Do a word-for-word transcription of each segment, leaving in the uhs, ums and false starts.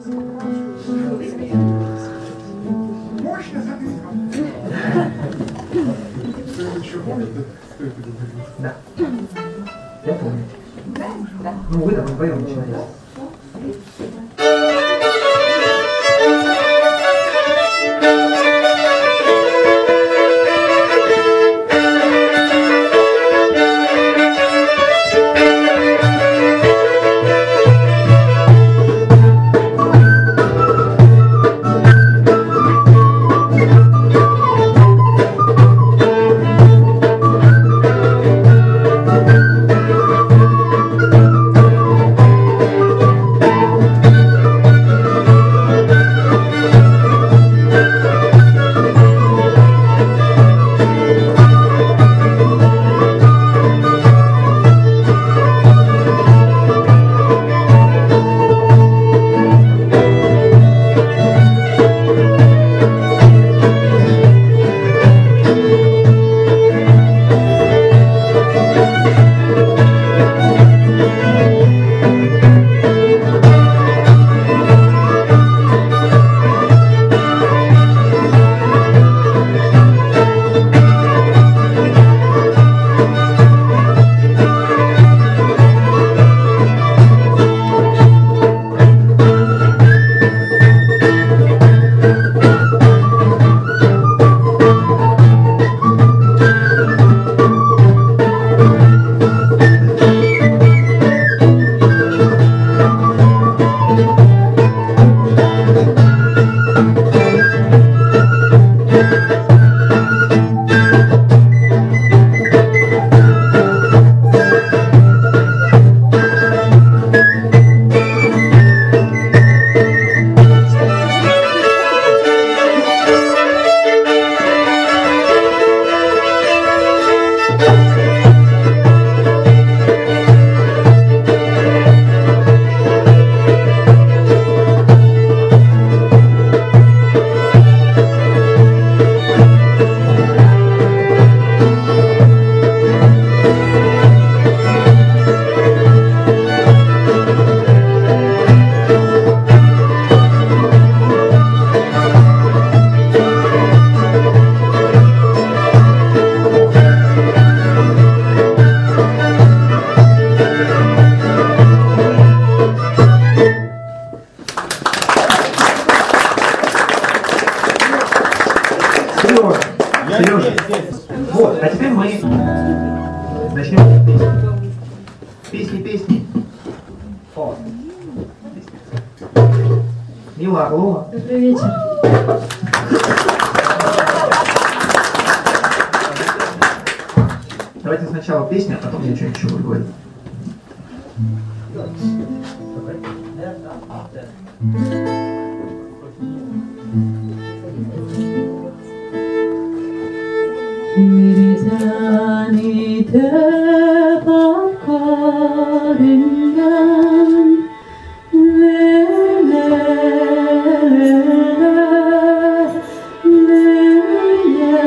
Мощно записано. Кто-нибудь еще помнит, что это говорит? Да. Я помню. Да. Ну вы там вдвоем начинаете. Сережа. Вот, а теперь мы начнем песни. Песни, песни. О. Мила Орлова. Добрый вечер. Давайте сначала песня, а потом я что-нибудь еще буду говорить. मेरी जानी थे पकड़ेंगन ले ले ले ले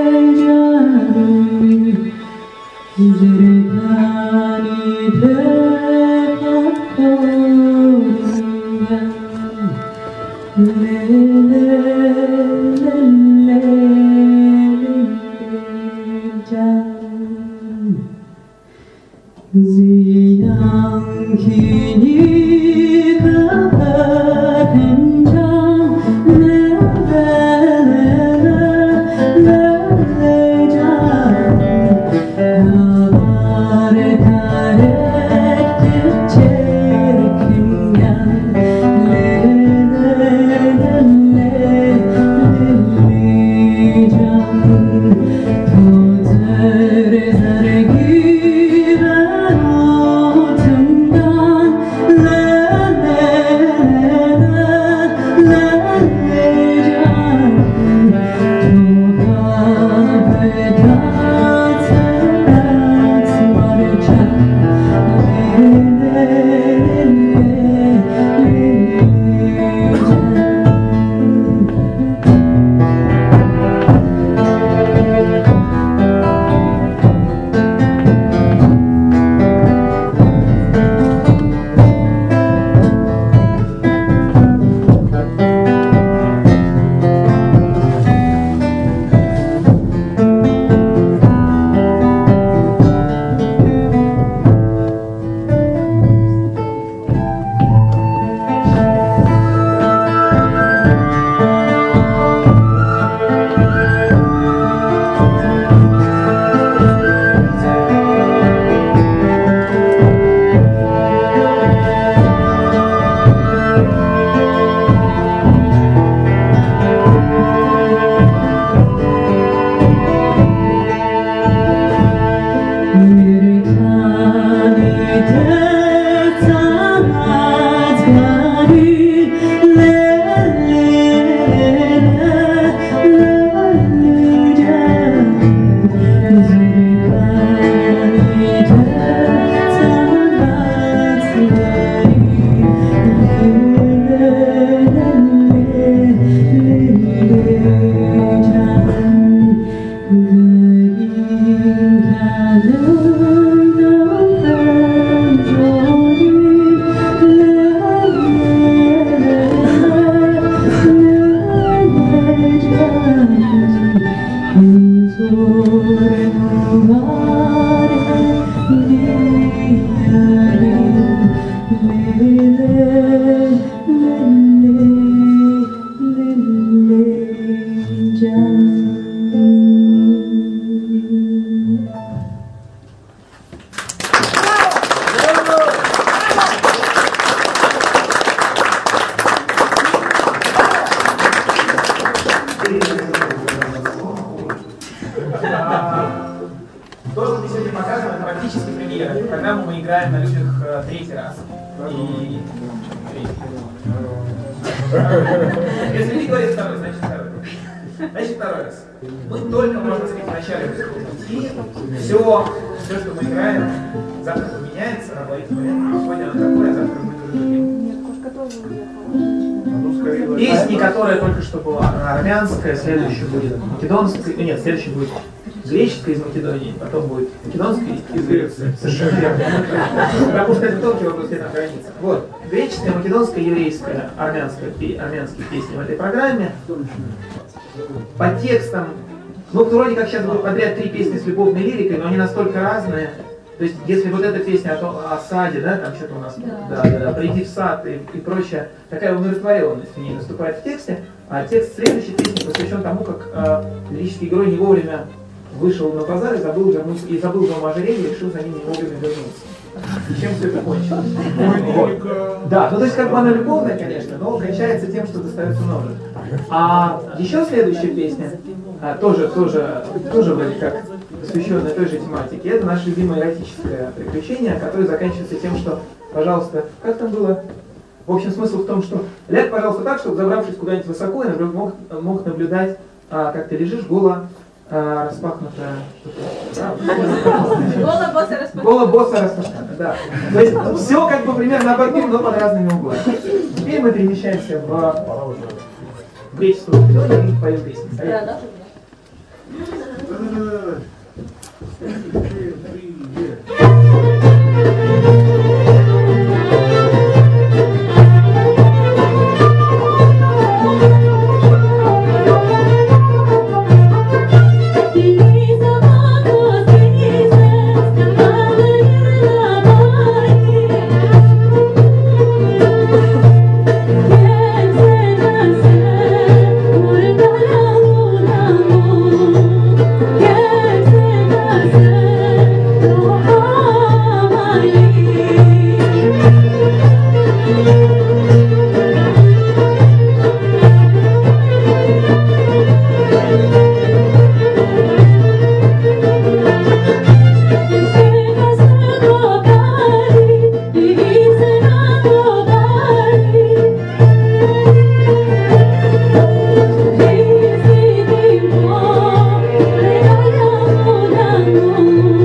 जानी मेरी जानी थे पकड़ेंगन ले ले ले ले Ziyang kini kepenjang lelejang kabar karek tercerkingan lele То, что мы сегодня показываем, это практически премьера. Программу мы играем на людях э, третий раз. И... Если не говорит второй, значит второй. Значит второй раз. Мы только, можно сказать, в начале пути. Все, все, что мы играем, завтра поменяется, алгоритм. Сегодня оно такое, а завтра будет уже другим. Песни, которая только что была, она армянская, следующая будет македонская, нет, следующая будет греческая из Македонии, потом будет македонская из Греции. Совершенно верно. Потому что это тонкий вопрос, где там граница. Вот, греческая, македонская, еврейская, армянская, армянские песни в этой программе. По текстам, ну, вроде как сейчас будут подряд три песни с любовной лирикой, но они настолько разные. То есть, если вот эта песня о, том, о саде, да, там что-то у нас, да, да, да, приди в сад и, и прочее, такая умиротворенность в ней наступает в тексте, а текст следующей песни посвящен тому, как э, лирический герой не вовремя вышел на базар и забыл вернуться, и забыл дома ожерелье, и решил за ним не вовремя вернуться. И чем все это кончилось? Вот. Да, ну то есть как бы она любовная, конечно, но кончается тем, что достается ножик. А еще следующая песня, а, тоже, тоже, тоже вроде как посвященная той же тематике, это наше любимое эротическое приключение, которое заканчивается тем, что, пожалуйста, как там было? В общем, смысл в том, что ляг, пожалуйста, так, чтобы, забравшись куда-нибудь высоко, я мог, мог наблюдать, а, как ты лежишь голо, а, распахнутая. Голо босса распахнутая. Голо босса распахнутая, да. То есть все как бы примерно обратно, но под разными углами. Теперь мы перемещаемся в греческую Македонию и поем песни.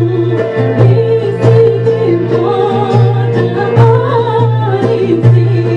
Thank you.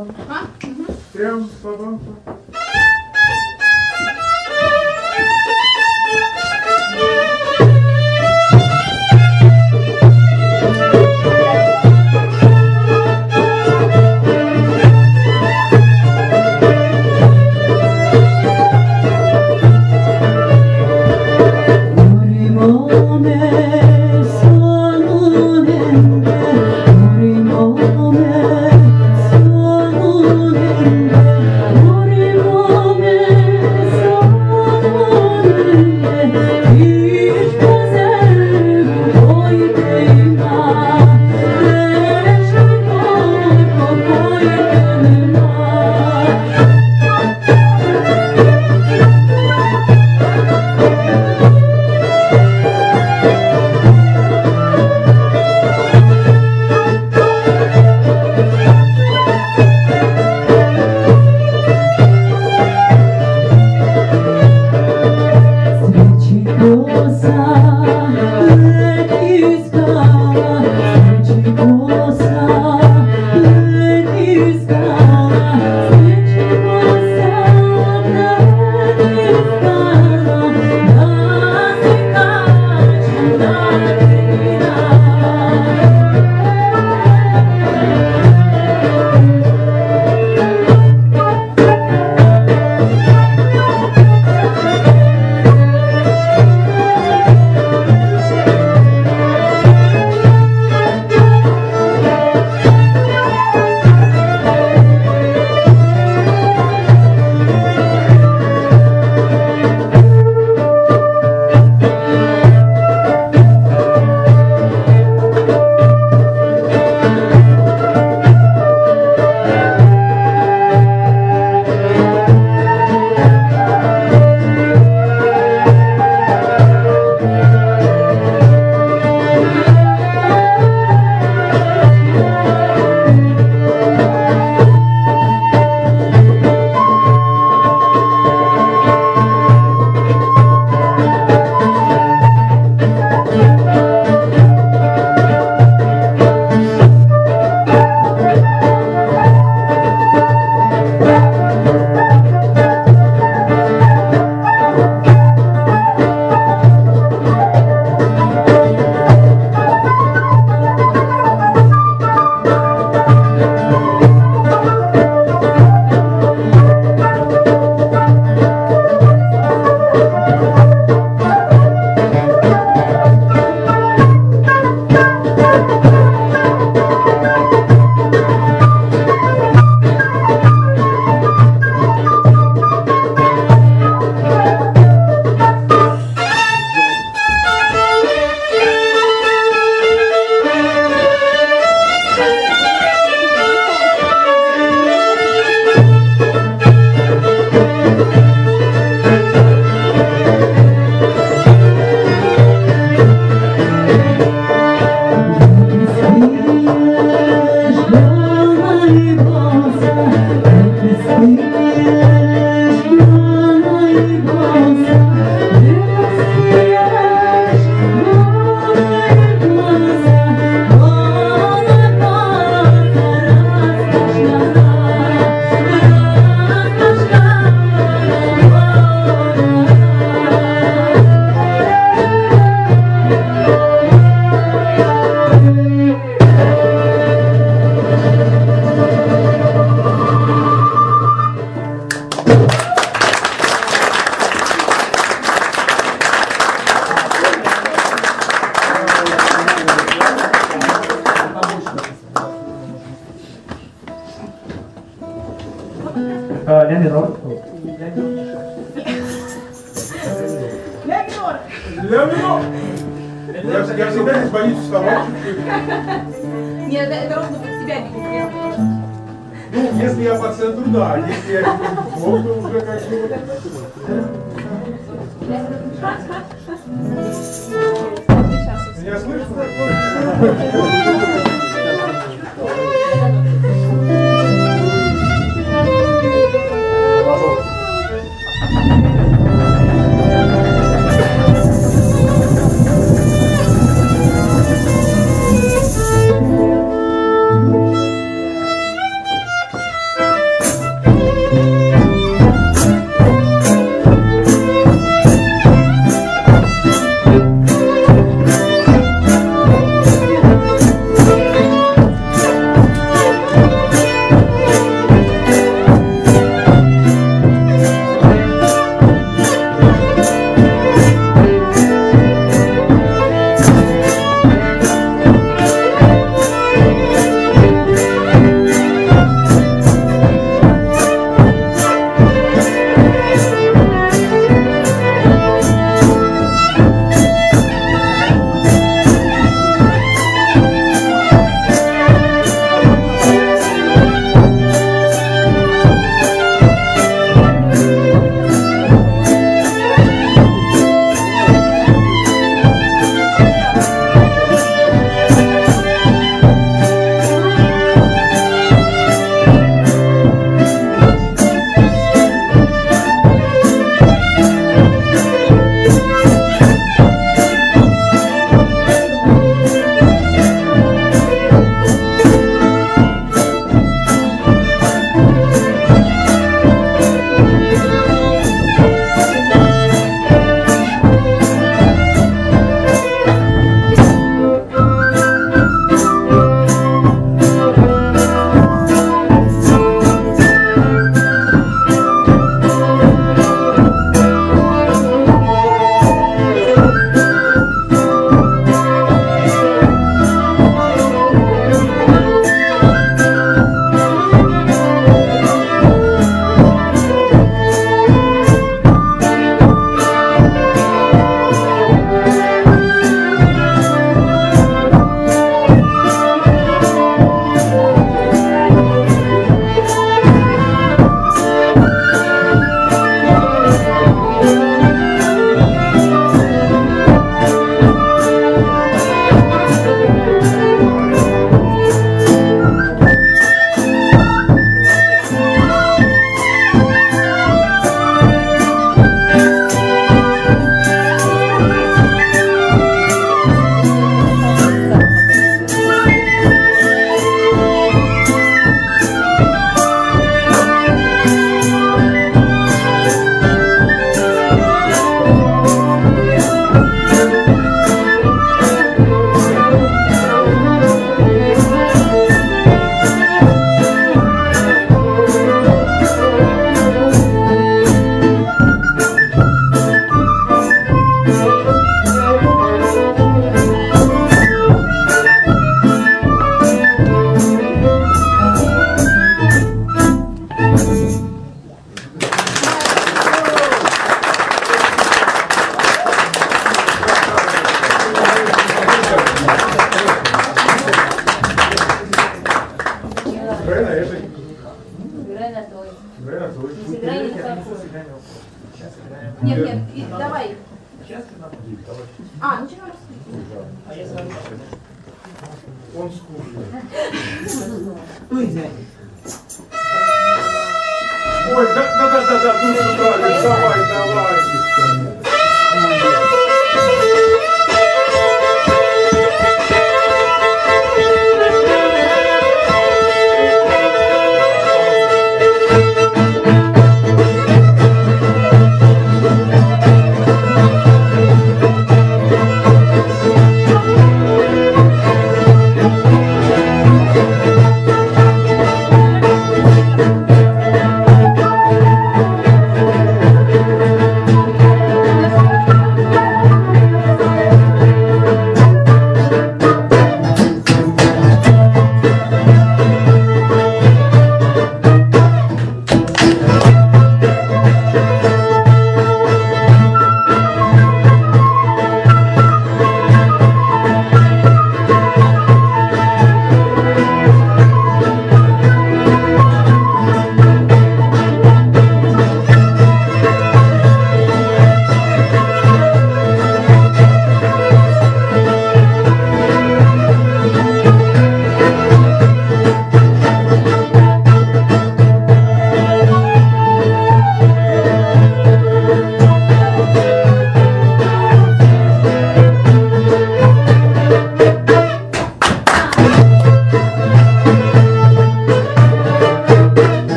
Прям по-бам. Ля минор. Ля минор. Ля минор. Я, я всегда боюсь вставать чуть-чуть. Нет, это, это ровно под себя не Ну, если я по центру, да. Если я плохо, то уже как бы... Меня слышно? Играй на этой. Играй на той. Играй на той. Сыграй не Я такой. сыграем. Сейчас сыграем. Нет, нет, и- давай. Сейчас сыграем. А, ну что? А я сразу. Он скучный. Ну, извиняй. Ой, да, да, да, да, да, ну сюда, Леш, давай, давай.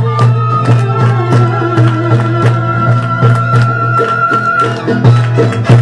Thank you.